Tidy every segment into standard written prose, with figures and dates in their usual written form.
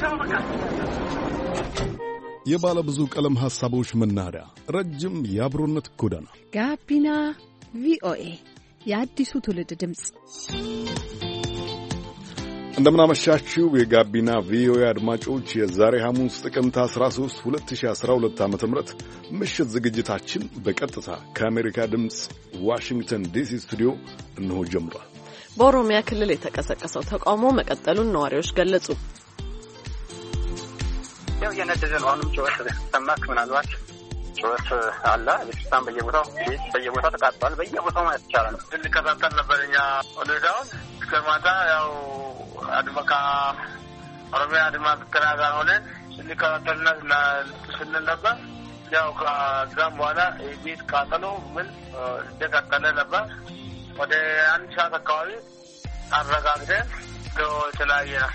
የባለ ብዙ ቀለም ሐሳቦች መናኸሪያ፣ ረጅም የአብሮነት ጎዳና ጋቢና ቪኦኤ የአዲሱ ትውልድ ድምፅ። እንደምናመሻችሁ የጋቢና ቪኦኤ አድማጮች፣ የዛሬ ሐሙስ ጥቅምት 13 2012 ዓ.ም ምሽት ዝግጅታችን በቀጥታ ከአሜሪካ ድምፅ ዋሽንግተን ዲሲ ስቱዲዮ እነሆ ጀምሯል። በኦሮሚያ ክልል የተቀሰቀሰው ተቃውሞ መቀጠሉን ነዋሪዎች ገለጹ። ያው የነደደ ነው። አሁንም ጩኸት ሰማክ። ምናልባት ጩኸት አለ። ቤተክርስቲያን በየቦታው ተቃጥሏል። በየቦታው ማለት ይቻላል። እንከታተል ነበር እኛ ወደዳውን እስከማታ ያው አድማካ ኦሮሚያ አድማ ብተና ጋር ሆነን ስንከታተልና ስንል ነበር። ያው ከዛም በኋላ የቤት ቃጠሎ ምን እንደቀጠለ ነበር። ወደ 1 ሰዓት አካባቢ አረጋግጠን የተለያየ ነው።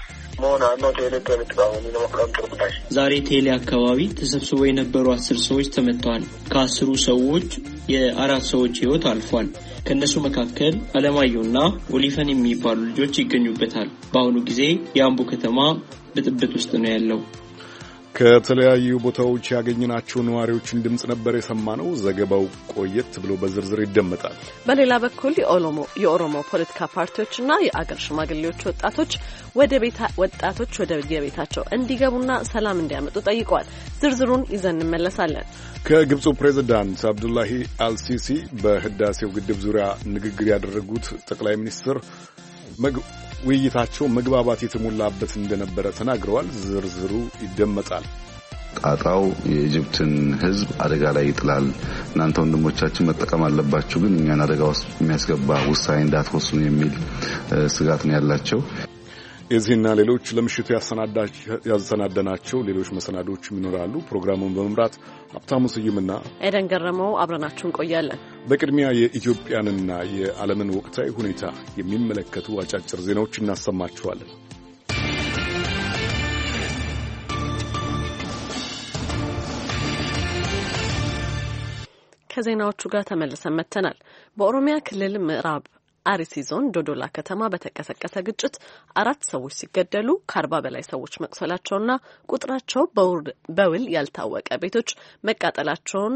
ዛሬ ቴሌ አካባቢ ተሰብስበው የነበሩ 10 ሰዎች ተመተዋል። ከ10 ሰዎች የ4 ሰዎች ሕይወት አልፏል። ከነሱ መካከል አለማየሁና ኦሊፈን የሚባሉ ልጆች ይገኙበታል። በአሁኑ ጊዜ የአምቦ ከተማ ብጥብጥ ውስጥ ነው ያለው። ከተለያዩ ቦታዎች ያገኘናቸው ነዋሪዎችን ድምጽ ነበር የሰማነው። ዘገባው ቆየት ብሎ በዝርዝር ይደመጣል። በሌላ በኩል የኦሮሞ ፖለቲካ ፓርቲዎችና የአገር ሽማግሌዎች ወጣቶች ወደ የቤታቸው እንዲገቡና ሰላም እንዲያመጡ ጠይቀዋል። ዝርዝሩን ይዘን እንመለሳለን። ከግብፁ ፕሬዝዳንት አብዱላሂ አልሲሲ በህዳሴው ግድብ ዙሪያ ንግግር ያደረጉት ጠቅላይ ሚኒስትር ውይይታቸው መግባባት የተሞላበት እንደነበረ ተናግረዋል። ዝርዝሩ ይደመጣል። ጣጣው የኢጅፕትን ሕዝብ አደጋ ላይ ይጥላል። እናንተ ወንድሞቻችን መጠቀም አለባችሁ፣ ግን እኛን አደጋ ውስጥ የሚያስገባ ውሳኔ እንዳትወስኑ የሚል ስጋት ነው ያላቸው። የዚህና ሌሎች ለምሽቱ ያሰናዳናቸው ሌሎች መሰናዶች ይኖራሉ። ፕሮግራሙን በመምራት ሀብታሙ ስዩምና ኤደን ገረመው አብረናችሁ እንቆያለን። በቅድሚያ የኢትዮጵያንና የዓለምን ወቅታዊ ሁኔታ የሚመለከቱ አጫጭር ዜናዎች እናሰማችኋለን። ከዜናዎቹ ጋር ተመልሰን መጥተናል። በኦሮሚያ ክልል ምዕራብ አርሲ ዞን ዶዶላ ከተማ በተቀሰቀሰ ግጭት 4 ሰዎች ሲገደሉ ከ40 በላይ ሰዎች መቁሰላቸውና ቁጥራቸው በውል ያልታወቀ ቤቶች መቃጠላቸውን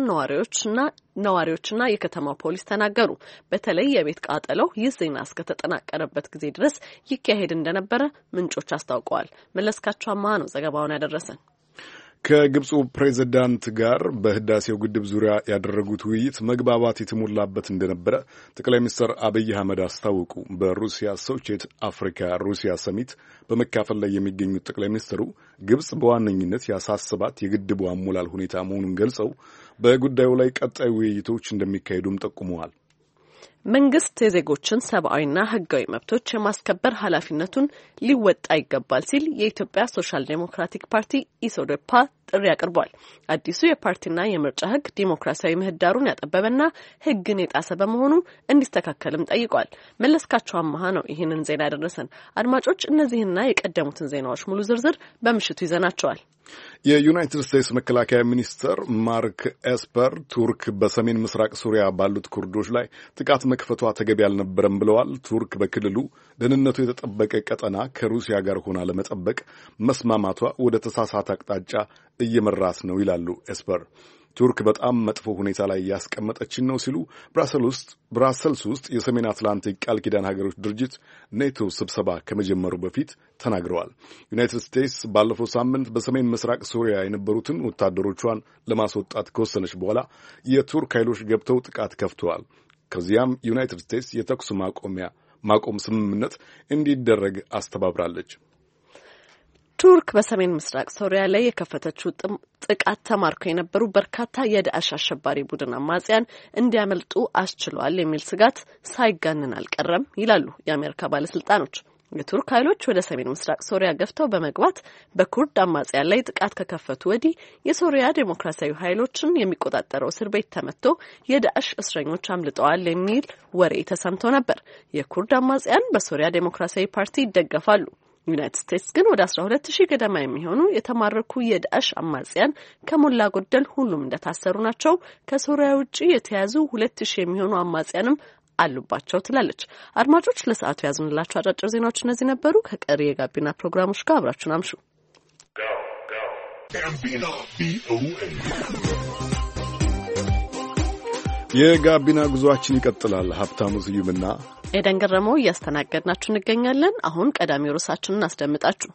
ነዋሪዎችና የከተማው ፖሊስ ተናገሩ። በተለይ የቤት ቃጠለው ይህ ዜና እስከተጠናቀረበት ጊዜ ድረስ ይካሄድ እንደነበረ ምንጮች አስታውቀዋል። መለስካቸው አማሃ ነው ዘገባውን ያደረሰን። ከግብፁ ፕሬዝዳንት ጋር በህዳሴው ግድብ ዙሪያ ያደረጉት ውይይት መግባባት የተሞላበት እንደነበረ ጠቅላይ ሚኒስትር አብይ አህመድ አስታወቁ። በሩሲያ አሶሺየትድ አፍሪካ ሩሲያ ሰሚት በመካፈል ላይ የሚገኙት ጠቅላይ ሚኒስትሩ ግብፅ በዋነኝነት ያሳሰባት የግድቡ አሞላል ሁኔታ መሆኑን ገልጸው በጉዳዩ ላይ ቀጣይ ውይይቶች እንደሚካሄዱም ጠቁመዋል። መንግስት የዜጎችን ሰብአዊና ህጋዊ መብቶች የማስከበር ኃላፊነቱን ሊወጣ ይገባል ሲል የኢትዮጵያ ሶሻል ዴሞክራቲክ ፓርቲ ኢሶዴፓ ጥሪ አቅርቧል። አዲሱ የፓርቲና የምርጫ ህግ ዲሞክራሲያዊ ምህዳሩን ያጠበበና ህግን የጣሰ በመሆኑ እንዲስተካከልም ጠይቋል። መለስካቸው አማሃ ነው ይህንን ዜና ያደረሰን። አድማጮች፣ እነዚህና የቀደሙትን ዜናዎች ሙሉ ዝርዝር በምሽቱ ይዘናቸዋል። የዩናይትድ ስቴትስ መከላከያ ሚኒስትር ማርክ ኤስፐር ቱርክ በሰሜን ምስራቅ ሱሪያ ባሉት ኩርዶች ላይ ጥቃት መክፈቷ ተገቢ አልነበረም ብለዋል። ቱርክ በክልሉ ደህንነቱ የተጠበቀ ቀጠና ከሩሲያ ጋር ሆና ለመጠበቅ መስማማቷ ወደ ተሳሳተ አቅጣጫ እየመራት ነው ይላሉ ኤስፐር። ቱርክ በጣም መጥፎ ሁኔታ ላይ ያስቀመጠችን ነው ሲሉ ብራሰልስ ውስጥ የሰሜን አትላንቲክ ቃል ኪዳን ሀገሮች ድርጅት ኔቶ ስብሰባ ከመጀመሩ በፊት ተናግረዋል። ዩናይትድ ስቴትስ ባለፈው ሳምንት በሰሜን ምስራቅ ሶሪያ የነበሩትን ወታደሮቿን ለማስወጣት ከወሰነች በኋላ የቱርክ ኃይሎች ገብተው ጥቃት ከፍተዋል። ከዚያም ዩናይትድ ስቴትስ የተኩስ ማቆም ስምምነት እንዲደረግ አስተባብራለች። ቱርክ በሰሜን ምስራቅ ሶሪያ ላይ የከፈተችው ጥቃት ተማርከው የነበሩ በርካታ የዳዕሽ አሸባሪ ቡድን አማጽያን እንዲያመልጡ አስችሏል የሚል ስጋት ሳይጋነን አልቀረም ይላሉ የአሜሪካ ባለስልጣኖች። የቱርክ ኃይሎች ወደ ሰሜን ምስራቅ ሶሪያ ገፍተው በመግባት በኩርድ አማጽያን ላይ ጥቃት ከከፈቱ ወዲህ የሶሪያ ዴሞክራሲያዊ ኃይሎችን የሚቆጣጠረው እስር ቤት ተመቶ የዳዕሽ እስረኞች አምልጠዋል የሚል ወሬ ተሰምቶ ነበር። የኩርድ አማጽያን በሶሪያ ዴሞክራሲያዊ ፓርቲ ይደገፋሉ። ዩናይትድ ስቴትስ ግን ወደ 12,000 ገደማ የሚሆኑ የተማረኩ የዳዕሽ አማጽያን ከሞላ ጎደል ሁሉም እንደታሰሩ ናቸው። ከሶሪያ ውጪ የተያዙ 2,000 የሚሆኑ አማጽያንም አሉባቸው ትላለች። አድማጮች፣ ለሰዓቱ ያዝንላችሁ አጫጭር ዜናዎች እነዚህ ነበሩ። ከቀሪ የጋቢና ፕሮግራሞች ጋር አብራችሁን አምሹ። የጋቢና ጉዞአችን ይቀጥላል። ሀብታሙ ስዩምና ኤደን ገረመው እያስተናገድናችሁ እንገኛለን። አሁን ቀዳሚው ርዕሳችንን አስደምጣችሁ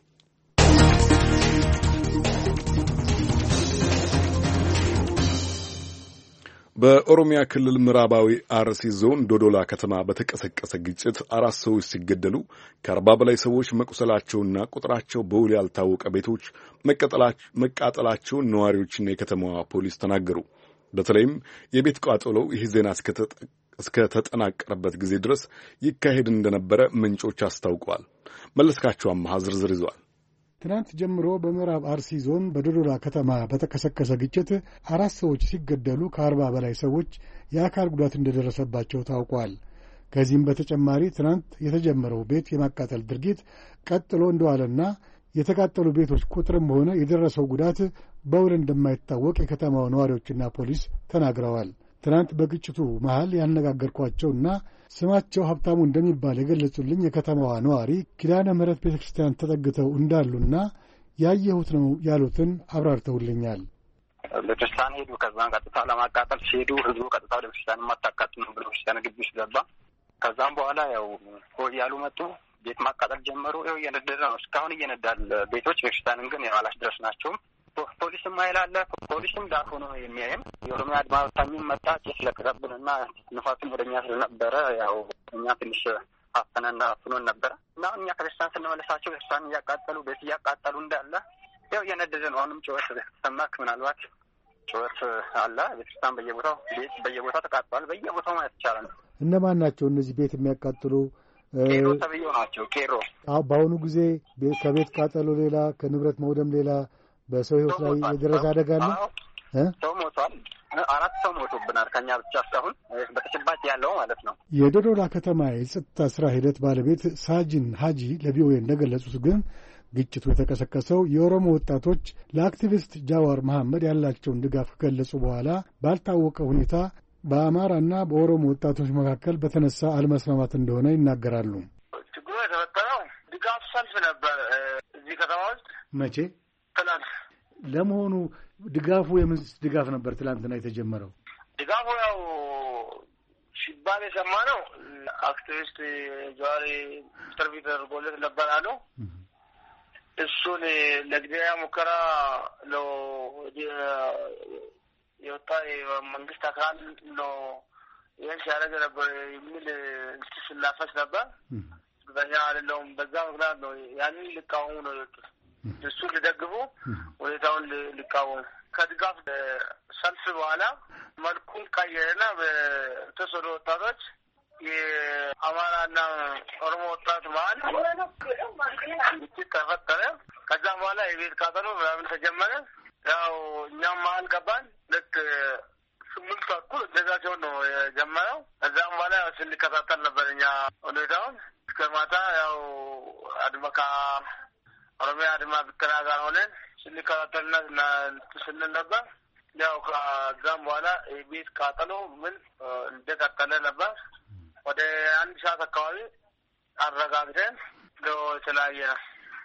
በኦሮሚያ ክልል ምዕራባዊ አርሲ ዞን ዶዶላ ከተማ በተቀሰቀሰ ግጭት 4 ሰዎች ሲገደሉ ከ40 በላይ ሰዎች መቁሰላቸውና ቁጥራቸው በውል ያልታወቀ ቤቶች መቃጠላቸውን ነዋሪዎችና የከተማዋ ፖሊስ ተናገሩ። በተለይም የቤት ቃጠሎው ይህ ዜና እስከተጠናቀረበት ጊዜ ድረስ ይካሄድ እንደነበረ ምንጮች አስታውቀዋል። መለስካቸው አማሃ ዝርዝር ይዟል። ትናንት ጀምሮ በምዕራብ አርሲ ዞን በዶዶላ ከተማ በተቀሰቀሰ ግጭት 4 ሰዎች ሲገደሉ ከ40 በላይ ሰዎች የአካል ጉዳት እንደደረሰባቸው ታውቋል። ከዚህም በተጨማሪ ትናንት የተጀመረው ቤት የማቃጠል ድርጊት ቀጥሎ እንደዋለና የተቃጠሉ ቤቶች ቁጥርም ሆነ የደረሰው ጉዳት በውል እንደማይታወቅ የከተማው ነዋሪዎችና ፖሊስ ተናግረዋል። ትናንት በግጭቱ መሃል ያነጋገርኳቸውና ስማቸው ሀብታሙ እንደሚባል የገለጹልኝ የከተማዋ ነዋሪ ኪዳነ ምሕረት ቤተ ክርስቲያን ተጠግተው እንዳሉና ያየሁት ነው ያሉትን አብራርተውልኛል። ቤተክርስቲያን ሄዱ። ከዛም ቀጥታ ለማቃጠል ሲሄዱ ህዝቡ ቀጥታ ወደ ቤተክርስቲያን የማታቃጥሉ ነው ብሎ ቤተክርስቲያን ግቢ ውስጥ ገባ። ከዛም በኋላ ያው ያሉ መጡ። ቤት ማቃጠል ጀመሩ። ይኸው እየነደደ ነው እስካሁን እየነዳል ቤቶች። ቤተክርስቲያንን ግን ያው አላስደረስናቸውም። ፖሊስም ኃይል አለ። ፖሊስም ዳር ሆኖ የሚያየም የኦሮሚያ አድማ በታኝም መጣ። ጭስ ለቀቀብንና ንፋሱም ወደኛ ስለነበረ ያው እኛ ትንሽ አፍኖን ነበረ እና እኛ ከቤተክርስቲያን ስንመለሳቸው ቤተክርስቲያን እያቃጠሉ ቤት እያቃጠሉ እንዳለ ያው እየነደደ ነው። አሁንም ጩኸት ሰማክ። ምናልባት ጩኸት አለ። ቤተክርስቲያን በየቦታው ቤት በየቦታው ተቃጥሏል። በየቦታው ማለት ይቻላል። እነማን ናቸው እነዚህ ቤት የሚያቃጥሉ? ቄሮ ተብዬው ናቸው። ቄሮ በአሁኑ ጊዜ ከቤት ቃጠሎ ሌላ ከንብረት መውደም ሌላ በሰው ሕይወት ላይ የደረሰ አደጋ አለ። ሰው ሞቷል። 4 ሰው ሞቶብናል ከኛ ብቻ እስካሁን በተጨባጭ ያለው ማለት ነው። የዶዶላ ከተማ የጸጥታ ስራ ሂደት ባለቤት ሳጅን ሀጂ ለቪኦኤ እንደገለጹት ግን ግጭቱ የተቀሰቀሰው የኦሮሞ ወጣቶች ለአክቲቪስት ጃዋር መሐመድ ያላቸውን ድጋፍ ከገለጹ በኋላ ባልታወቀ ሁኔታ በአማራና በኦሮሞ ወጣቶች መካከል በተነሳ አለመስማማት እንደሆነ ይናገራሉ። ችግሩ የተፈጠረው ድጋፍ ሰልፍ ነበር እዚህ ከተማ ውስጥ። መቼ? ትናንት። ለመሆኑ ድጋፉ የምን ድጋፍ ነበር ትላንትና የተጀመረው? ድጋፉ ያው ሲባል የሰማነው አክቲቪስት ጃዋር ኢንተርቪው ተደርጎለት ነበር አሉ። እሱን ለግድያ ሙከራ ነው የወጣ የመንግስት አካል ነው ይህን ሲያደርግ ነበር የሚል ስናፈስ ነበር። በኛ አይደለውም። በዛ ምክንያት ነው ያንን ሊቃወሙ ነው የወጡት። እሱን ሊደግፉ ሁኔታውን ሊቃወሙ ከድጋፍ ሰልፍ በኋላ መልኩን ቀየረና በተወሰኑ ወጣቶች የአማራና ኦሮሞ ወጣት መሀል ግጭት ተፈጠረ። ከዛም በኋላ የቤት ቃጠሎ ምናምን ተጀመረ። ያው እኛም መሀል ገባን። ልክ 8 ተኩል እንደዛ ሲሆን ነው የጀመረው። ከዛም በኋላ ያው ስንከታተል ነበር እኛ ሁኔታውን እስከ ማታ። ያው አድመካ ኦሮሚያ አድማ ብተና ጋር ሆነን ስንከታተልና ስንል ነበር። ያው ከዛም በኋላ የቤት ቃጠሎ ምን እንደቀጠለ ነበር። ወደ 1 ሰዓት አካባቢ አረጋግተን የተለያየ ነው።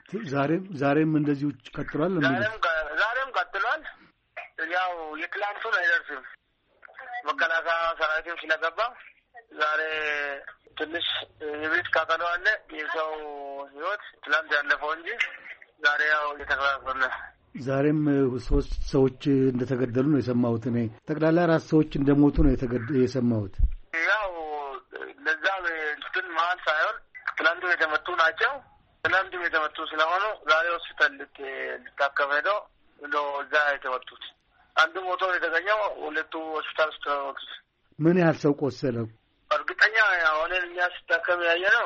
ዛሬም እንደዚሁ ቀጥሏል። ዛሬም ቀጥሏል። ያው የትላንቱን አይደርስም። መከላከያ ሰራዊትም ስለገባ ዛሬ ትንሽ የቤት ቃጠሎ አለ። የሰው ህይወት ትላንት ያለፈው እንጂ ዛሬ ያው እየተከታተለ ዛሬም 3 ሰዎች እንደተገደሉ ነው የሰማሁት እኔ። ጠቅላላ 4 ሰዎች እንደሞቱ ነው የሰማሁት። ያው ለዛ እንትን መሀል ሳይሆን ትላንቱ የተመቱ ናቸው። ትናንቱ የተመቱ ስለሆኑ ዛሬ ሆስፒታል ልታከም ሄደው እዛ የተመቱት። አንዱ ሞቶ የተገኘው 2 ሆስፒታል ውስጥ ተመቱት። ምን ያህል ሰው ቆሰለ? እርግጠኛ ሆነን እኛ ስታከም ያየ ነው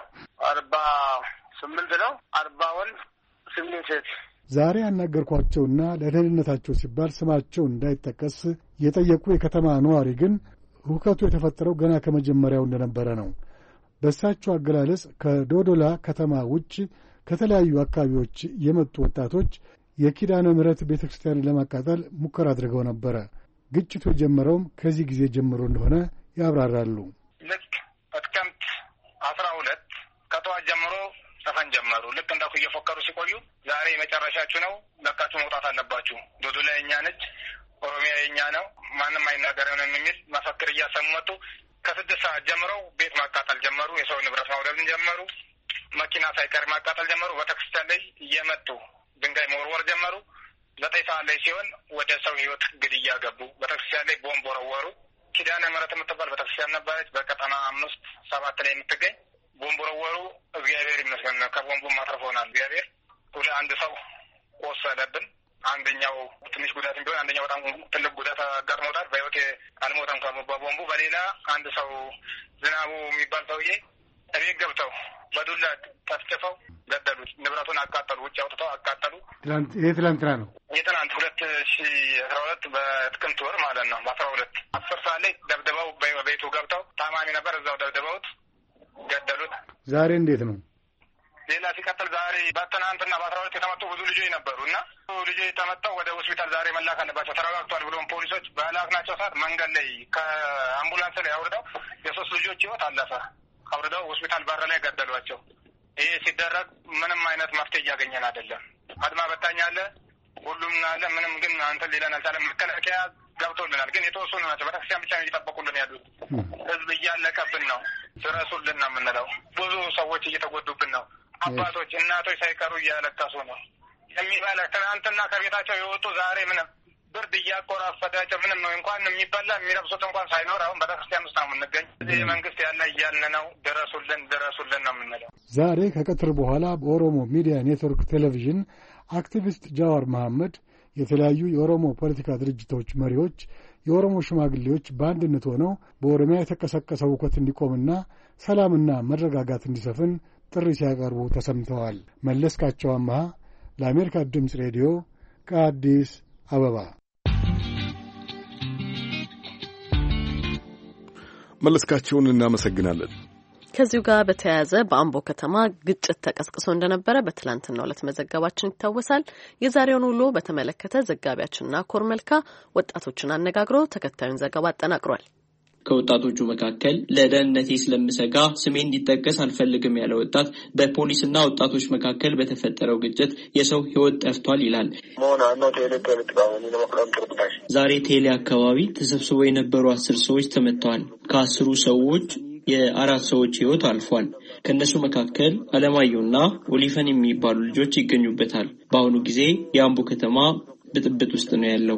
48 ነው። 40 ወንድ 8 ሴት። ዛሬ ያናገርኳቸውና ለደህንነታቸው ሲባል ስማቸው እንዳይጠቀስ የጠየቁ የከተማ ነዋሪ ግን ሁከቱ የተፈጠረው ገና ከመጀመሪያው እንደነበረ ነው። በእሳቸው አገላለጽ ከዶዶላ ከተማ ውጭ ከተለያዩ አካባቢዎች የመጡ ወጣቶች የኪዳነ ምሕረት ቤተ ክርስቲያንን ለማቃጠል ሙከራ አድርገው ነበረ። ግጭቱ የጀመረውም ከዚህ ጊዜ ጀምሮ እንደሆነ ያብራራሉ። ልክ ጥቅምት 12 ከጠዋት ጀምሮ ዘፈን ጀመሩ። ልክ እንደ እየላኩ እየፎከሩ ሲቆዩ ዛሬ መጨረሻችሁ ነው፣ ለቃችሁ መውጣት አለባችሁ፣ ዶዶላ የኛ ነች፣ ኦሮሚያ የኛ ነው፣ ማንም አይናገረንም የሚል መፈክር እያሰሙ መጡ። ከ6 ሰዓት ጀምረው ቤት ማቃጠል ጀመሩ። የሰው ንብረት ማውደምን ጀመሩ። መኪና ሳይቀር ማቃጠል ጀመሩ። ቤተክርስቲያን ላይ እየመጡ ድንጋይ መወርወር ጀመሩ። 9 ሰዓት ላይ ሲሆን ወደ ሰው ህይወት ግድያ ገቡ። ቤተክርስቲያን ላይ ቦምብ ወረወሩ። ኪዳነ ምህረት የምትባል ቤተክርስቲያን ነበረች በቀጠና 5-7 ላይ የምትገኝ። ቦምብ ወረወሩ። እግዚአብሔር ይመስገን ከቦምቡ ማትረፎናል። እግዚአብሔር አንድ ሰው ወሰደብን። አንደኛው ትንሽ ጉዳት ቢሆን አንደኛው በጣም ትልቅ ጉዳት አጋጥሞታል። በህይወት አልሞተም ከቦምቡ። በሌላ አንድ ሰው ዝናቡ የሚባል ሰውዬ እቤት ገብተው በዱላ ተፍጭፈው ገደሉት። ንብረቱን አቃጠሉ። ውጭ አውጥተው አቃጠሉ። ትላንትና ነው። የትናንት 2012 በጥቅምት ወር ማለት ነው። በ12 10 ሰዓት ላይ ደብድበው በቤቱ ገብተው ታማሚ ነበር፣ እዛው ደብድበውት ገደሉት። ዛሬ እንዴት ነው? ሌላ ሲቀጥል ዛሬ በትናንትና በ12 የተመጡ ብዙ ልጆች ነበሩ እና ልጆች ተመተው ወደ ሆስፒታል ዛሬ መላክ አለባቸው ተረጋግቷል ብሎም ፖሊሶች በላክናቸው ሰዓት መንገድ ላይ ከአምቡላንስ ላይ አውርደው የ3 ልጆች ህይወት አለፈ። አውርደው ሆስፒታል በር ላይ ገደሏቸው። ይሄ ሲደረግ ምንም አይነት መፍትሄ እያገኘን አይደለም። አድማ በታኝ አለ፣ ሁሉም አለ። ምንም ግን አንተን ሊለን አልቻለም። መከላከያ ገብቶልናል፣ ግን የተወሰኑ ናቸው። ቤተክርስቲያን ብቻ ነው እየጠበቁልን ያሉት። ህዝብ እያለቀብን ነው፣ ድረሱልን ነው የምንለው። ብዙ ሰዎች እየተጎዱብን ነው። አባቶች እናቶች ሳይቀሩ እያለቀሱ ነው። የሚበላ ትናንትና ከቤታቸው የወጡ ዛሬ ምንም ብርድ እያቆራፈዳቸው ምንም እንኳን የሚበላ የሚለብሱት እንኳን ሳይኖር አሁን ቤተክርስቲያን ውስጥ ነው የምንገኝ። እዚህ መንግስት ያለ እያልን ነው፣ ድረሱልን ነው የምንለው። ዛሬ ከቀትር በኋላ በኦሮሞ ሚዲያ ኔትወርክ ቴሌቪዥን አክቲቪስት ጃዋር መሐመድ፣ የተለያዩ የኦሮሞ ፖለቲካ ድርጅቶች መሪዎች፣ የኦሮሞ ሽማግሌዎች በአንድነት ሆነው በኦሮሚያ የተቀሰቀሰው ሁከት እንዲቆምና ሰላምና መረጋጋት እንዲሰፍን ጥሪ ሲያቀርቡ ተሰምተዋል። መለስካቸው አምሃ ለአሜሪካ ድምፅ ሬዲዮ ከአዲስ አበባ። መለስካቸውን እናመሰግናለን። ከዚሁ ጋር በተያያዘ በአምቦ ከተማ ግጭት ተቀስቅሶ እንደነበረ በትላንትናው ዕለት መዘገባችን ይታወሳል። የዛሬውን ውሎ በተመለከተ ዘጋቢያችንና ኮርመልካ ወጣቶችን አነጋግሮ ተከታዩን ዘገባ አጠናቅሯል። ከወጣቶቹ መካከል ለደህንነቴ ስለምሰጋ ስሜ እንዲጠቀስ አልፈልግም ያለ ወጣት በፖሊስና ወጣቶች መካከል በተፈጠረው ግጭት የሰው ሕይወት ጠፍቷል ይላል። ዛሬ ቴሌ አካባቢ ተሰብስበው የነበሩ 10 ሰዎች ተመተዋል። ከ10 ሰዎች የ4 ሰዎች ሕይወት አልፏል። ከነሱ መካከል አለማየሁና ኦሊፈን የሚባሉ ልጆች ይገኙበታል። በአሁኑ ጊዜ የአምቦ ከተማ ብጥብጥ ውስጥ ነው ያለው።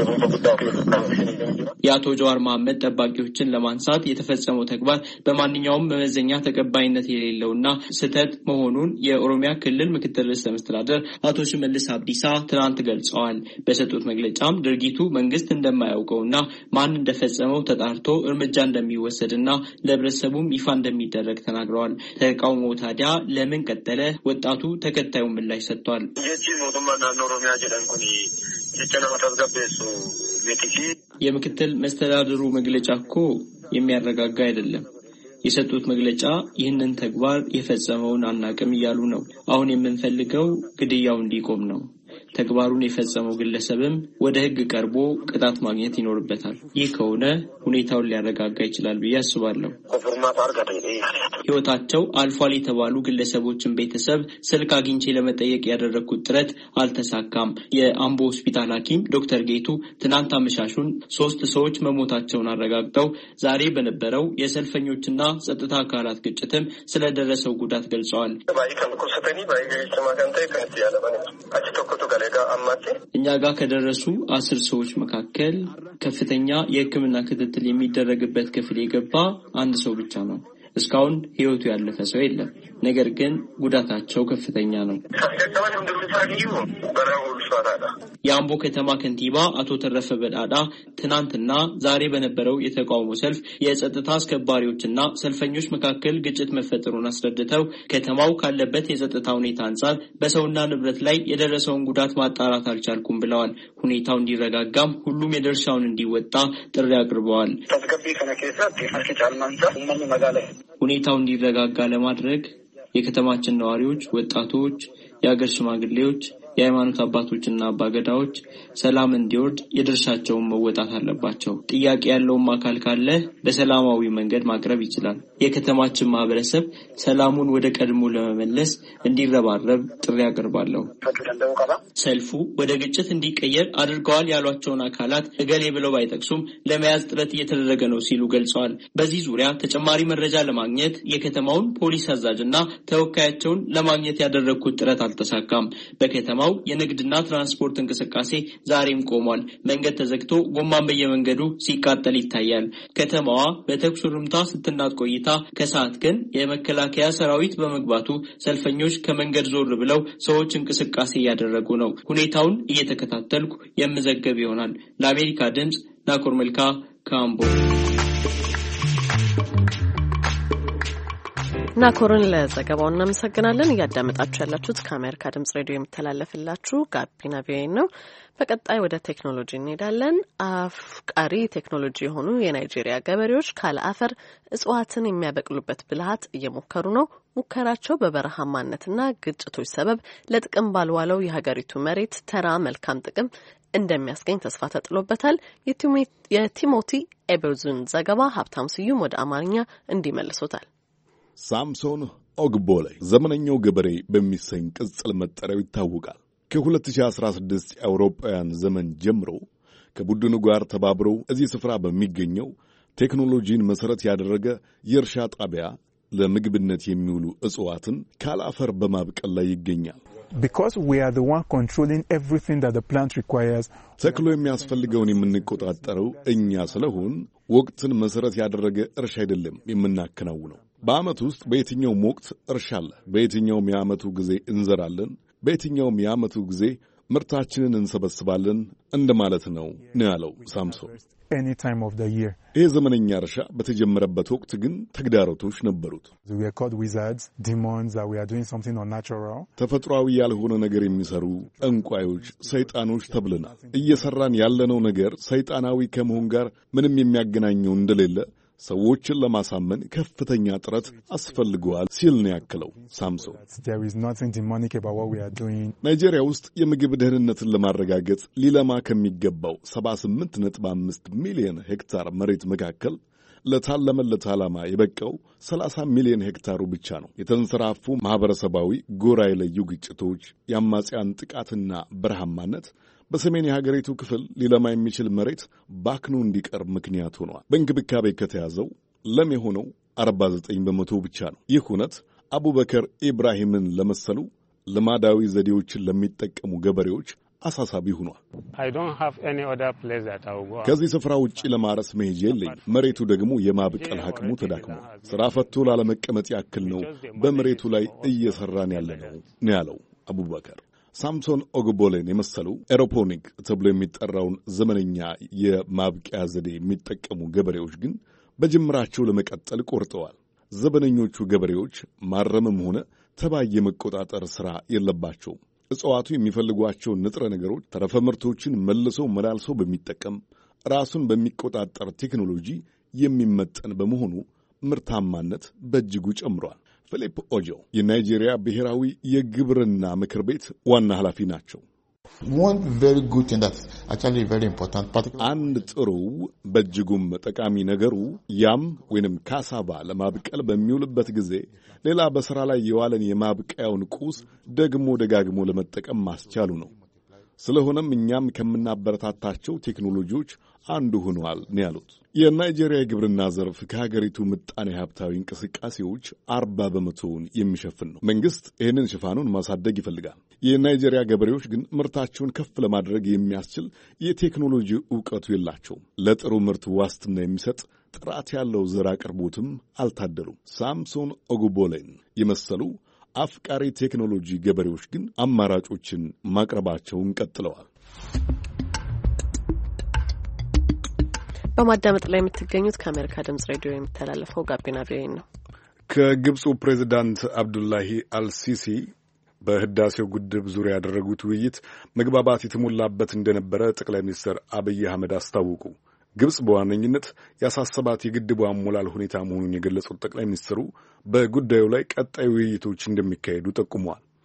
የአቶ ጃዋር መሐመድ ጠባቂዎችን ለማንሳት የተፈጸመው ተግባር በማንኛውም መመዘኛ ተቀባይነት የሌለውና ስህተት መሆኑን የኦሮሚያ ክልል ምክትል ርዕሰ መስተዳድር አቶ ሽመልስ አብዲሳ ትናንት ገልጸዋል። በሰጡት መግለጫም ድርጊቱ መንግስት እንደማያውቀውና ማን እንደፈጸመው ተጣርቶ እርምጃ እንደሚወሰድና ለህብረተሰቡም ይፋ እንደሚደረግ ተናግረዋል። ተቃውሞ ታዲያ ለምን ቀጠለ? ወጣቱ ተከታዩን ምላሽ ሰጥቷል። የምክትል መስተዳድሩ መግለጫ እኮ የሚያረጋጋ አይደለም። የሰጡት መግለጫ ይህንን ተግባር የፈጸመውን አናቅም እያሉ ነው። አሁን የምንፈልገው ግድያው እንዲቆም ነው። ተግባሩን የፈጸመው ግለሰብም ወደ ህግ ቀርቦ ቅጣት ማግኘት ይኖርበታል። ይህ ከሆነ ሁኔታውን ሊያረጋጋ ይችላል ብዬ አስባለሁ። ህይወታቸው አልፏል የተባሉ ግለሰቦችን ቤተሰብ ስልክ አግኝቼ ለመጠየቅ ያደረኩት ጥረት አልተሳካም። የአምቦ ሆስፒታል ሐኪም ዶክተር ጌቱ ትናንት አመሻሹን 3 ሰዎች መሞታቸውን አረጋግጠው ዛሬ በነበረው የሰልፈኞችና ጸጥታ አካላት ግጭትም ስለደረሰው ጉዳት ገልጸዋል። እኛ ጋር ከደረሱ 10 ሰዎች መካከል ከፍተኛ የሕክምና ክትትል የሚደረግበት ክፍል የገባ 1 ሰው ብቻ ነው። እስካሁን ህይወቱ ያለፈ ሰው የለም። ነገር ግን ጉዳታቸው ከፍተኛ ነው። የአምቦ ከተማ ከንቲባ አቶ ተረፈ በዳዳ ትናንትና ዛሬ በነበረው የተቃውሞ ሰልፍ የጸጥታ አስከባሪዎችና ሰልፈኞች መካከል ግጭት መፈጠሩን አስረድተው ከተማው ካለበት የጸጥታ ሁኔታ አንጻር በሰውና ንብረት ላይ የደረሰውን ጉዳት ማጣራት አልቻልኩም ብለዋል። ሁኔታው እንዲረጋጋም ሁሉም የድርሻውን እንዲወጣ ጥሪ አቅርበዋል። ሁኔታው እንዲረጋጋ ለማድረግ የከተማችን ነዋሪዎች፣ ወጣቶች፣ የሀገር ሽማግሌዎች፣ የሃይማኖት አባቶችና አባገዳዎች ሰላም እንዲወርድ የድርሻቸውን መወጣት አለባቸው። ጥያቄ ያለውም አካል ካለ በሰላማዊ መንገድ ማቅረብ ይችላል። የከተማችን ማህበረሰብ ሰላሙን ወደ ቀድሞ ለመመለስ እንዲረባረብ ጥሪ አቀርባለሁ። ሰልፉ ወደ ግጭት እንዲቀየር አድርገዋል ያሏቸውን አካላት እገሌ ብለው ባይጠቅሱም ለመያዝ ጥረት እየተደረገ ነው ሲሉ ገልጸዋል። በዚህ ዙሪያ ተጨማሪ መረጃ ለማግኘት የከተማውን ፖሊስ አዛዥና ተወካያቸውን ለማግኘት ያደረግኩት ጥረት አልተሳካም። በከተማው የንግድና ትራንስፖርት እንቅስቃሴ ዛሬም ቆሟል። መንገድ ተዘግቶ ጎማን በየመንገዱ ሲቃጠል ይታያል። ከተማዋ በተኩስ ርምታ ስትናጥ ቆይታ ከሰዓት ግን የመከላከያ ሰራዊት በመግባቱ ሰልፈኞች ከመንገድ ዞር ብለው ሰዎች እንቅስቃሴ እያደረጉ ነው። ሁኔታውን እየተከታተልኩ የምዘገብ ይሆናል። ለአሜሪካ ድምጽ ናኮር መልካ ካምቦ። ናኮርን ለዘገባው እናመሰግናለን። እያዳመጣችሁ ያላችሁት ከአሜሪካ ድምጽ ሬዲዮ የሚተላለፍላችሁ ጋቢና ቪኦኤ ነው። በቀጣይ ወደ ቴክኖሎጂ እንሄዳለን። አፍቃሪ ቴክኖሎጂ የሆኑ የናይጄሪያ ገበሬዎች ካለ አፈር እጽዋትን የሚያበቅሉበት ብልሃት እየሞከሩ ነው። ሙከራቸው በበረሃማነትና ግጭቶች ሰበብ ለጥቅም ባልዋለው የሀገሪቱ መሬት ተራ መልካም ጥቅም እንደሚያስገኝ ተስፋ ተጥሎበታል። የቲሞቲ ኤቤዙን ዘገባ ሀብታሙ ስዩም ወደ አማርኛ እንዲመልሶታል። ሳምሶን ኦግቦሌ ዘመነኛው ገበሬ በሚሰኝ ቅጽል መጠሪያው ይታወቃል። ከ2016 የአውሮፓውያን ዘመን ጀምሮ ከቡድኑ ጋር ተባብረው እዚህ ስፍራ በሚገኘው ቴክኖሎጂን መሠረት ያደረገ የእርሻ ጣቢያ ለምግብነት የሚውሉ እጽዋትን ካለአፈር በማብቀል ላይ ይገኛል። Because we are the one controlling everything that the plant requires. ተክሎ የሚያስፈልገውን የምንቆጣጠረው እኛ ስለሆን ወቅትን መሠረት ያደረገ እርሻ አይደለም የምናከናውነው። በዓመት ውስጥ በየትኛውም ወቅት እርሻ አለ። በየትኛውም የዓመቱ ጊዜ እንዘራለን። በየትኛውም የዓመቱ ጊዜ ምርታችንን እንሰበስባለን እንደማለት ነው ያለው ሳምሶን። Any time of the year. ይህ ዘመነኛ እርሻ በተጀመረበት ወቅት ግን ተግዳሮቶች ነበሩት። We are called wizards, demons, that we are doing something unnatural. ተፈጥሯዊ ያልሆነ ነገር የሚሰሩ ጠንቋዮች፣ ሰይጣኖች ተብለናል። እየሰራን ያለነው ነገር ሰይጣናዊ ከመሆን ጋር ምንም የሚያገናኘው እንደሌለ ሰዎችን ለማሳመን ከፍተኛ ጥረት አስፈልገዋል ሲል ነው ያክለው ሳምሶን። There is nothing demonic about what we are doing. ናይጄሪያ ውስጥ የምግብ ደህንነትን ለማረጋገጥ ሊለማ ከሚገባው 78.5 ሚሊዮን ሄክታር መሬት መካከል ለታለመለት ዓላማ የበቃው 30 ሚሊዮን ሄክታሩ ብቻ ነው። የተንሰራፉ ማህበረሰባዊ ጎራ የለዩ ግጭቶች፣ የአማጽያን ጥቃትና በረሃማነት በሰሜን የሀገሪቱ ክፍል ሊለማ የሚችል መሬት ባክኖ እንዲቀር ምክንያት ሆኗል። በእንክብካቤ ከተያዘው ለም የሆነው 49 በመቶ ብቻ ነው። ይህ ሁነት አቡበከር ኢብራሂምን ለመሰሉ ልማዳዊ ዘዴዎችን ለሚጠቀሙ ገበሬዎች አሳሳቢ ሆኗል። ከዚህ ስፍራ ውጪ ለማረስ መሄጃ የለኝ። መሬቱ ደግሞ የማብቀል አቅሙ ተዳክሟል። ስራ ፈቶ ላለመቀመጥ ያክል ነው በመሬቱ ላይ እየሰራን ያለ ነው ያለው አቡበከር። ሳምሶን ኦግቦሌን የመሰሉ ኤሮፖኒክ ተብሎ የሚጠራውን ዘመነኛ የማብቂያ ዘዴ የሚጠቀሙ ገበሬዎች ግን በጅምራቸው ለመቀጠል ቆርጠዋል። ዘመነኞቹ ገበሬዎች ማረምም ሆነ ተባይ የመቆጣጠር ሥራ የለባቸውም። እጽዋቱ የሚፈልጓቸውን ንጥረ ነገሮች፣ ተረፈ ምርቶችን መልሰው መላልሰው በሚጠቀም ራሱን በሚቆጣጠር ቴክኖሎጂ የሚመጠን በመሆኑ ምርታማነት በእጅጉ ጨምሯል። ፊሊፕ ኦጆ የናይጄሪያ ብሔራዊ የግብርና ምክር ቤት ዋና ኃላፊ ናቸው። አንድ ጥሩ በእጅጉም ጠቃሚ ነገሩ ያም ወይንም ካሳባ ለማብቀል በሚውልበት ጊዜ ሌላ በሥራ ላይ የዋለን የማብቀያውን ቁስ ደግሞ ደጋግሞ ለመጠቀም ማስቻሉ ነው። ስለሆነም እኛም ከምናበረታታቸው ቴክኖሎጂዎች አንዱ ሆኗል ነው ያሉት። የናይጄሪያ የግብርና ዘርፍ ከሀገሪቱ ምጣኔ ሀብታዊ እንቅስቃሴዎች 40 በመቶውን የሚሸፍን ነው። መንግስት ይህንን ሽፋኑን ማሳደግ ይፈልጋል። የናይጄሪያ ገበሬዎች ግን ምርታቸውን ከፍ ለማድረግ የሚያስችል የቴክኖሎጂ ዕውቀቱ የላቸውም። ለጥሩ ምርት ዋስትና የሚሰጥ ጥራት ያለው ዘር አቅርቦትም አልታደሉም። ሳምሶን ኦግቦሌን የመሰሉ አፍቃሪ ቴክኖሎጂ ገበሬዎች ግን አማራጮችን ማቅረባቸውን ቀጥለዋል። በማዳመጥ ላይ የምትገኙት ከአሜሪካ ድምጽ ሬዲዮ የሚተላለፈው ጋቢና ቪኦኤ ነው። ከግብፁ ፕሬዚዳንት አብዱላሂ አልሲሲ በህዳሴው ግድብ ዙሪያ ያደረጉት ውይይት መግባባት የተሞላበት እንደነበረ ጠቅላይ ሚኒስትር አብይ አህመድ አስታወቁ። ግብጽ በዋነኝነት ያሳሰባት የግድቡ አሞላል ሁኔታ መሆኑን የገለጹት ጠቅላይ ሚኒስትሩ በጉዳዩ ላይ ቀጣይ ውይይቶች እንደሚካሄዱ ጠቁመዋል።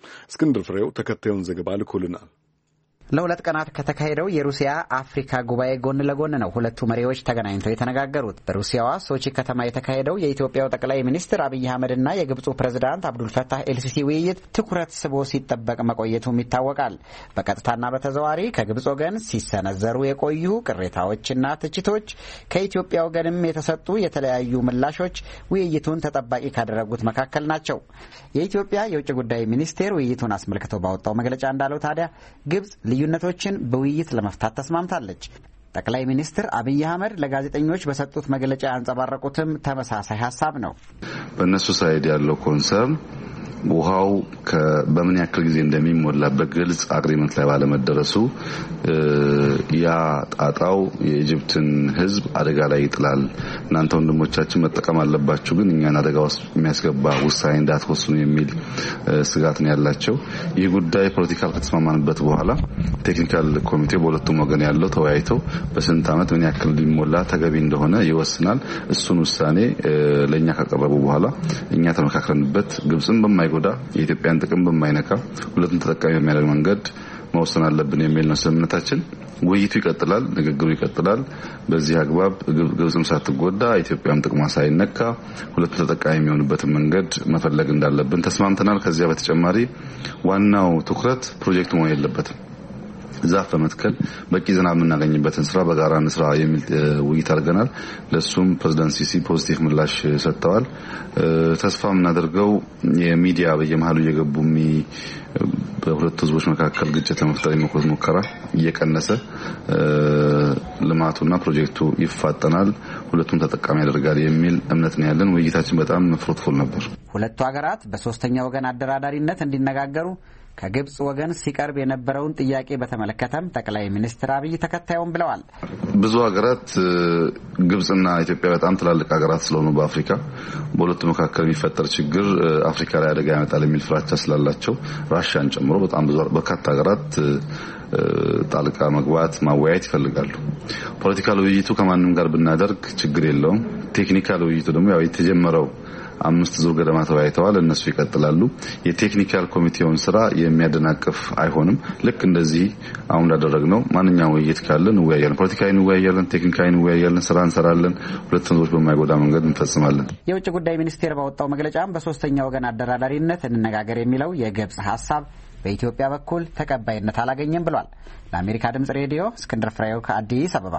እስክንድር ፍሬው ተከታዩን ዘገባ ልኮልናል። ለሁለት ቀናት ከተካሄደው የሩሲያ አፍሪካ ጉባኤ ጎን ለጎን ነው ሁለቱ መሪዎች ተገናኝተው የተነጋገሩት። በሩሲያዋ ሶቺ ከተማ የተካሄደው የኢትዮጵያው ጠቅላይ ሚኒስትር አብይ አህመድና የግብፁ ፕሬዝዳንት አብዱልፈታህ ኤልሲሲ ውይይት ትኩረት ስቦ ሲጠበቅ መቆየቱም ይታወቃል። በቀጥታና በተዘዋዋሪ ከግብፅ ወገን ሲሰነዘሩ የቆዩ ቅሬታዎችና ትችቶች፣ ከኢትዮጵያ ወገንም የተሰጡ የተለያዩ ምላሾች ውይይቱን ተጠባቂ ካደረጉት መካከል ናቸው። የኢትዮጵያ የውጭ ጉዳይ ሚኒስቴር ውይይቱን አስመልክቶ ባወጣው መግለጫ እንዳለው ታዲያ ግብፅ ልዩነቶችን በውይይት ለመፍታት ተስማምታለች። ጠቅላይ ሚኒስትር አብይ አህመድ ለጋዜጠኞች በሰጡት መግለጫ ያንጸባረቁትም ተመሳሳይ ሀሳብ ነው። በእነሱ ሳይድ ያለው ኮንሰርን ውሃው በምን ያክል ጊዜ እንደሚሞላ በግልጽ አግሪመንት ላይ ባለመደረሱ ያ ጣጣው የኢጅፕትን ሕዝብ አደጋ ላይ ይጥላል። እናንተ ወንድሞቻችን መጠቀም አለባችሁ፣ ግን እኛን አደጋ ውስጥ የሚያስገባ ውሳኔ እንዳትወስኑ የሚል ስጋት ነው ያላቸው። ይህ ጉዳይ ፖለቲካል ከተስማማንበት በኋላ ቴክኒካል ኮሚቴ በሁለቱም ወገን ያለው ተወያይተው በስንት ዓመት ምን ያክል ሊሞላ ተገቢ እንደሆነ ይወስናል። እሱን ውሳኔ ለኛ ካቀረቡ በኋላ እኛ ተመካክረንበት ግብጽን በማይጎዳ የኢትዮጵያን ጥቅም በማይነካ ሁለቱን ተጠቃሚ በሚያደርግ መንገድ መወሰን አለብን የሚል ነው ስምምነታችን። ውይይቱ ይቀጥላል፣ ንግግሩ ይቀጥላል። በዚህ አግባብ ግብጽም ሳትጎዳ ኢትዮጵያም ጥቅሟ ሳይነካ ሁለቱ ተጠቃሚ የሚሆኑበትን መንገድ መፈለግ እንዳለብን ተስማምተናል። ከዚያ በተጨማሪ ዋናው ትኩረት ፕሮጀክቱ መሆን የለበትም። ዛፍ በመትከል በቂ ዝናብ የምናገኝበትን ስራ በጋራ እንስራ የሚል ውይይት አድርገናል። ለሱም ፕሬዝዳንት ሲሲ ፖዚቲቭ ምላሽ ሰጥተዋል። ተስፋ የምናደርገው የሚዲያ በየመሃሉ እየገቡ በሁለቱ ህዝቦች መካከል ግጭት ለመፍጠር የሚሞክሩት ሙከራ እየቀነሰ ልማቱና ፕሮጀክቱ ይፋጠናል፣ ሁለቱም ተጠቃሚ ያደርጋል የሚል እምነት ነው ያለን። ውይይታችን በጣም ፍሩትፉል ነበር። ሁለቱ ሀገራት በሶስተኛ ወገን አደራዳሪነት እንዲነጋገሩ ከግብጽ ወገን ሲቀርብ የነበረውን ጥያቄ በተመለከተም ጠቅላይ ሚኒስትር አብይ ተከታዩን ብለዋል። ብዙ ሀገራት ግብጽና ኢትዮጵያ በጣም ትላልቅ ሀገራት ስለሆኑ በአፍሪካ በሁለቱ መካከል የሚፈጠር ችግር አፍሪካ ላይ አደጋ ያመጣል የሚል ፍራቻ ስላላቸው ራሽያን ጨምሮ በጣም ብዙ በርካታ ሀገራት ጣልቃ መግባት ማወያየት ይፈልጋሉ። ፖለቲካል ውይይቱ ከማንም ጋር ብናደርግ ችግር የለውም። ቴክኒካል ውይይቱ ደግሞ ያው የተጀመረው 5 ዙር ገደማ ተወያይተዋል። እነሱ ይቀጥላሉ። የቴክኒካል ኮሚቴውን ስራ የሚያደናቅፍ አይሆንም። ልክ እንደዚህ አሁን እንዳደረግነው ማንኛውም ውይይት ካለ እንወያያለን። ፖለቲካዊ እንወያያለን፣ ቴክኒካዊ እንወያያለን፣ ስራ እንሰራለን። ሁለት ህዝቦች በማይጎዳ መንገድ እንፈጽማለን። የውጭ ጉዳይ ሚኒስቴር ባወጣው መግለጫም በሶስተኛ ወገን አደራዳሪነት እንነጋገር የሚለው የግብጽ ሀሳብ በኢትዮጵያ በኩል ተቀባይነት አላገኘም ብሏል። ለአሜሪካ ድምጽ ሬዲዮ እስክንድር ፍሬው ከአዲስ አበባ።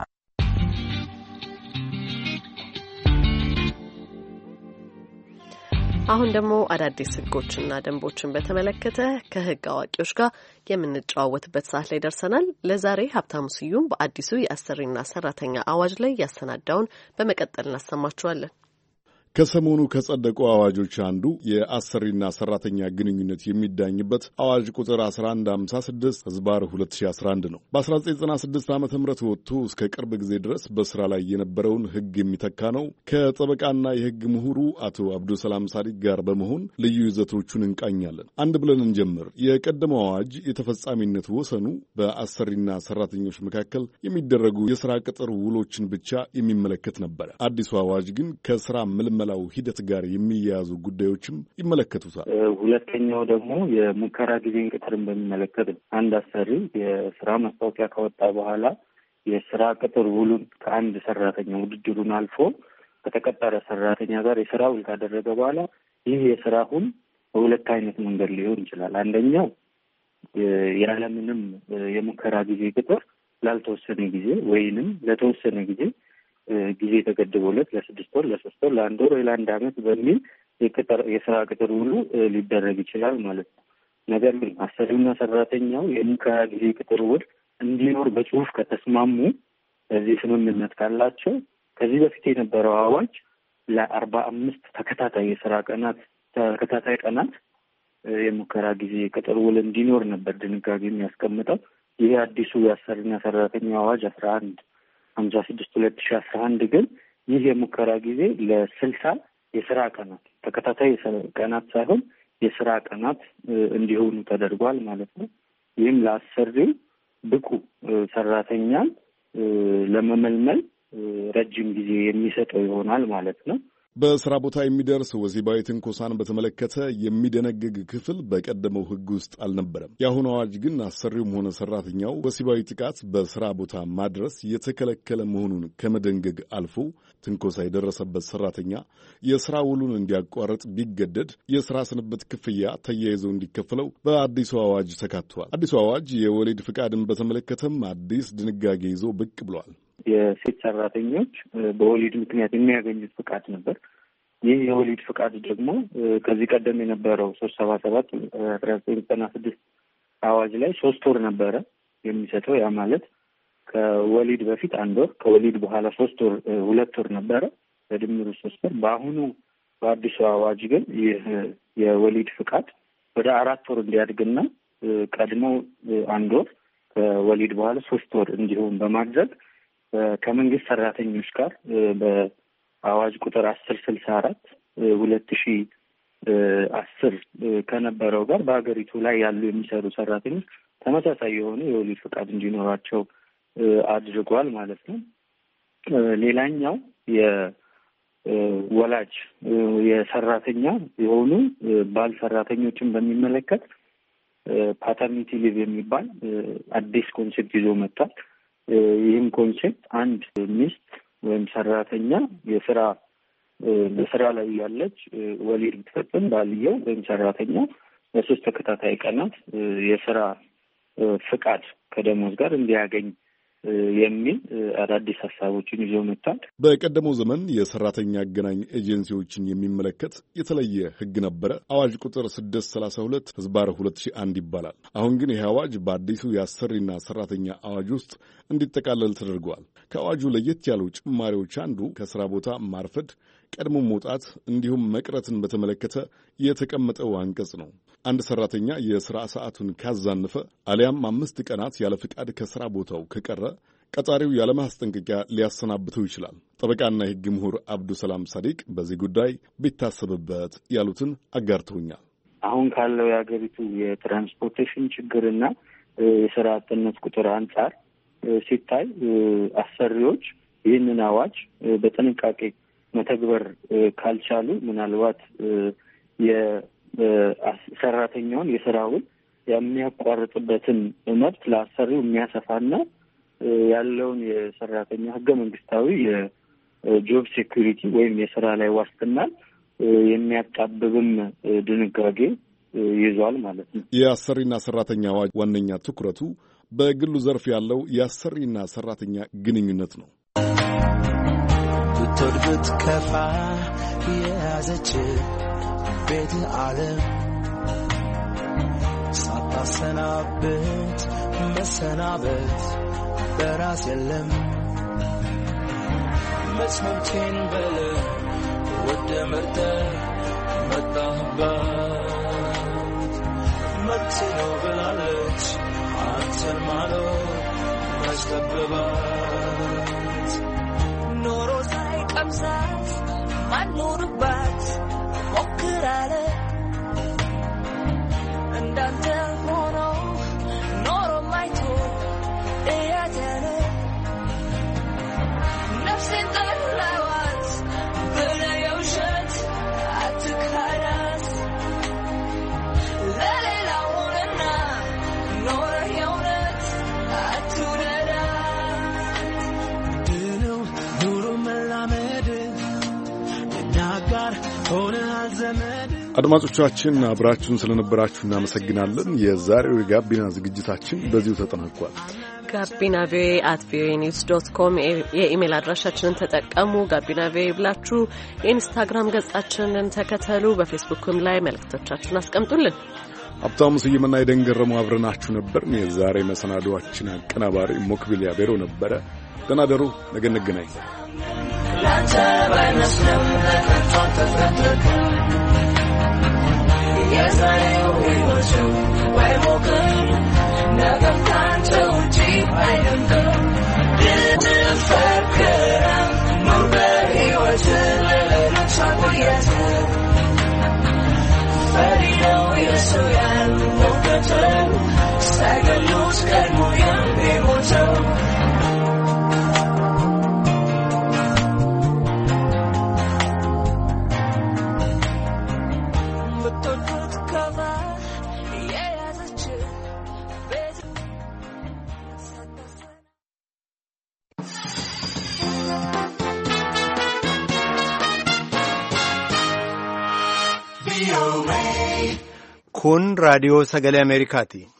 አሁን ደግሞ አዳዲስ ህጎችና ደንቦችን በተመለከተ ከህግ አዋቂዎች ጋር የምንጨዋወትበት ሰዓት ላይ ደርሰናል። ለዛሬ ሀብታሙ ስዩም በአዲሱ የአሰሪና ሰራተኛ አዋጅ ላይ ያሰናዳውን በመቀጠል እናሰማችኋለን። ከሰሞኑ ከጸደቁ አዋጆች አንዱ የአሰሪና ሰራተኛ ግንኙነት የሚዳኝበት አዋጅ ቁጥር 1156/2011 ነው። በ1996 ዓ.ም ወጥቶ እስከ ቅርብ ጊዜ ድረስ በስራ ላይ የነበረውን ህግ የሚተካ ነው። ከጠበቃና የህግ ምሁሩ አቶ አብዱሰላም ሳዲቅ ጋር በመሆን ልዩ ይዘቶቹን እንቃኛለን። አንድ ብለን እንጀምር። የቀደመው አዋጅ የተፈጻሚነት ወሰኑ በአሰሪና ሰራተኞች መካከል የሚደረጉ የስራ ቅጥር ውሎችን ብቻ የሚመለከት ነበር። አዲሱ አዋጅ ግን ከስራ ምልመላው ሂደት ጋር የሚያያዙ ጉዳዮችም ይመለከቱታል። ሁለተኛው ደግሞ የሙከራ ጊዜን ቅጥርን በሚመለከት አንድ አሰሪ የስራ ማስታወቂያ ካወጣ በኋላ የስራ ቅጥር ውሉን ከአንድ ሰራተኛ ውድድሩን አልፎ ከተቀጠረ ሰራተኛ ጋር የስራ ውል ካደረገ በኋላ ይህ የስራ ውል በሁለት አይነት መንገድ ሊሆን ይችላል። አንደኛው ያለምንም የሙከራ ጊዜ ቅጥር ላልተወሰነ ጊዜ ወይንም ለተወሰነ ጊዜ ተገድቦለት ለ6 ወር፣ ለ3 ወር፣ ለ1 ወር ወይ ለ1 ዓመት በሚል የስራ ቅጥር ውሉ ሊደረግ ይችላል ማለት ነው። ነገር ግን አሰሪውና ሰራተኛው የሙከራ ጊዜ ቅጥር ውል እንዲኖር በጽሁፍ ከተስማሙ በዚህ ስምምነት ካላቸው ከዚህ በፊት የነበረው አዋጅ ለ45 ተከታታይ ቀናት የሙከራ ጊዜ ቅጥር ውል እንዲኖር ነበር ድንጋጌ የሚያስቀምጠው። ይህ አዲሱ የአሰሪና ሰራተኛ አዋጅ 1156/2011 ግን ይህ የሙከራ ጊዜ ለ60 የስራ ቀናት ተከታታይ ቀናት ሳይሆን የስራ ቀናት እንዲሆኑ ተደርጓል ማለት ነው። ይህም ለአሰሪው ብቁ ሰራተኛን ለመመልመል ረጅም ጊዜ የሚሰጠው ይሆናል ማለት ነው። በስራ ቦታ የሚደርስ ወሲባዊ ትንኮሳን በተመለከተ የሚደነግግ ክፍል በቀደመው ሕግ ውስጥ አልነበረም። የአሁኑ አዋጅ ግን አሰሪውም ሆነ ሰራተኛው ወሲባዊ ጥቃት በስራ ቦታ ማድረስ የተከለከለ መሆኑን ከመደንገግ አልፎ ትንኮሳ የደረሰበት ሰራተኛ የስራ ውሉን እንዲያቋርጥ ቢገደድ የስራ ስንብት ክፍያ ተያይዘው እንዲከፈለው በአዲሱ አዋጅ ተካቷል። አዲሱ አዋጅ የወሊድ ፍቃድን በተመለከተም አዲስ ድንጋጌ ይዞ ብቅ ብሏል። የሴት ሰራተኞች በወሊድ ምክንያት የሚያገኙት ፍቃድ ነበር። ይህ የወሊድ ፍቃድ ደግሞ ከዚህ ቀደም የነበረው 377 1996 አዋጅ ላይ 3 ወር ነበረ የሚሰጠው። ያ ማለት ከወሊድ በፊት 1 ወር፣ ከወሊድ በኋላ 3 ወር 2 ወር ነበረ፣ በድምሩ 3 ወር። በአሁኑ በአዲሱ አዋጅ ግን ይህ የወሊድ ፍቃድ ወደ 4 ወር እንዲያድግና ቀድሞ 1 ወር ከወሊድ በኋላ 3 ወር እንዲሆን በማድረግ ከመንግስት ሰራተኞች ጋር በአዋጅ ቁጥር 1064 2010 ከነበረው ጋር በሀገሪቱ ላይ ያሉ የሚሰሩ ሰራተኞች ተመሳሳይ የሆነ የወሊድ ፍቃድ እንዲኖራቸው አድርጓል ማለት ነው። ሌላኛው የወላጅ የሰራተኛ የሆኑ ባል ሰራተኞችን በሚመለከት ፓተርኒቲ ሊቭ የሚባል አዲስ ኮንሴፕት ይዞ መጥቷል። ይህም ኮንሴፕት አንድ ሚስት ወይም ሰራተኛ በስራ ላይ ያለች ወሊድ ብትፈጽም ባልየው ወይም ሰራተኛ ለ3 ተከታታይ ቀናት የስራ ፍቃድ ከደሞዝ ጋር እንዲያገኝ የሚል አዳዲስ ሀሳቦችን ይዞ መጥቷል። በቀደመው ዘመን የሰራተኛ አገናኝ ኤጀንሲዎችን የሚመለከት የተለየ ሕግ ነበረ። አዋጅ ቁጥር 632/2001 ይባላል። አሁን ግን ይህ አዋጅ በአዲሱ የአሰሪና ሰራተኛ አዋጅ ውስጥ እንዲጠቃለል ተደርጓል። ከአዋጁ ለየት ያሉ ጭማሪዎች አንዱ ከስራ ቦታ ማርፈድ፣ ቀድሞ መውጣት እንዲሁም መቅረትን በተመለከተ የተቀመጠው አንቀጽ ነው። አንድ ሰራተኛ የሥራ ሰዓቱን ካዛነፈ አሊያም 5 ቀናት ያለ ፍቃድ ከሥራ ቦታው ከቀረ ቀጣሪው ያለማስጠንቀቂያ ሊያሰናብተው ይችላል። ጠበቃና የሕግ ምሁር አብዱ ሰላም ሳዲቅ በዚህ ጉዳይ ቢታሰብበት ያሉትን አጋርተውኛል። አሁን ካለው የሀገሪቱ የትራንስፖርቴሽን ችግርና የሥራ አጥነት ቁጥር አንጻር ሲታይ አሰሪዎች ይህንን አዋጅ በጥንቃቄ መተግበር ካልቻሉ ምናልባት የሰራተኛውን የስራ ውል የሚያቋርጥበትን መብት ለአሰሪው የሚያሰፋና ያለውን የሰራተኛ ህገ መንግስታዊ የጆብ ሴኩሪቲ ወይም የስራ ላይ ዋስትናን የሚያጣብብም ድንጋጌ ይዟል ማለት ነው። የአሰሪና ሰራተኛ አዋጅ ዋነኛ ትኩረቱ በግሉ ዘርፍ ያለው የአሰሪና ሰራተኛ ግንኙነት ነው። ብትወድብት ከፋ የያዘች ቤት ዓለም ሳታሰናብት መሰናበት በራስ የለም። መስመምቴን በለ ወደ መርጠ መጣህባት መብት ነው ብላለች አንተን ማኖር መስጠብባት ኖሮ ሳይቀምሳት ማኖርባት ሞክራለ እንዳንተ ሆኖ ኖሮ ማይቶ እያተነ ነፍሴን ጠላዋት ብለ የውሸት አትካዳት ለሌላ ሆነና ኖረ የእውነት አትውደዳት ድነው ኑሮ መላመድ ናጋር ሆነሃል ዘመድ። አድማጮቻችን አብራችሁን ስለነበራችሁ እናመሰግናለን። የዛሬው የጋቢና ዝግጅታችን በዚሁ ተጠናቋል። ጋቢና @voanews.com የኢሜል አድራሻችንን ተጠቀሙ። ጋቢና ቪኦኤ ብላችሁ የኢንስታግራም ገጻችንን ተከተሉ። በፌስቡክም ላይ መልእክቶቻችሁን አስቀምጡልን። ሀብታሙ ስዩምና የደንገረሙ አብረናችሁ ነበርን። የዛሬ መሰናዶዋችን አቀናባሪ ሞክቢል ያቤሮ ነበረ። ደህና ደሩ። ነገ እንገናኝ። ላንተ ባይመስልም ተፈጥቶ የዛሬው ሕይወቱ ወይ ሞክር ነገም ካንተ ውጪ አይደለም ልትፈክረም መውደድ ሕይወት ለሌሎች አቆየት ፈሪ ነው የሰው ያለው ገተው ሳይገሉት ቀድሞ የሚሞተው Kun raadiyoo sagalee Ameerikaati.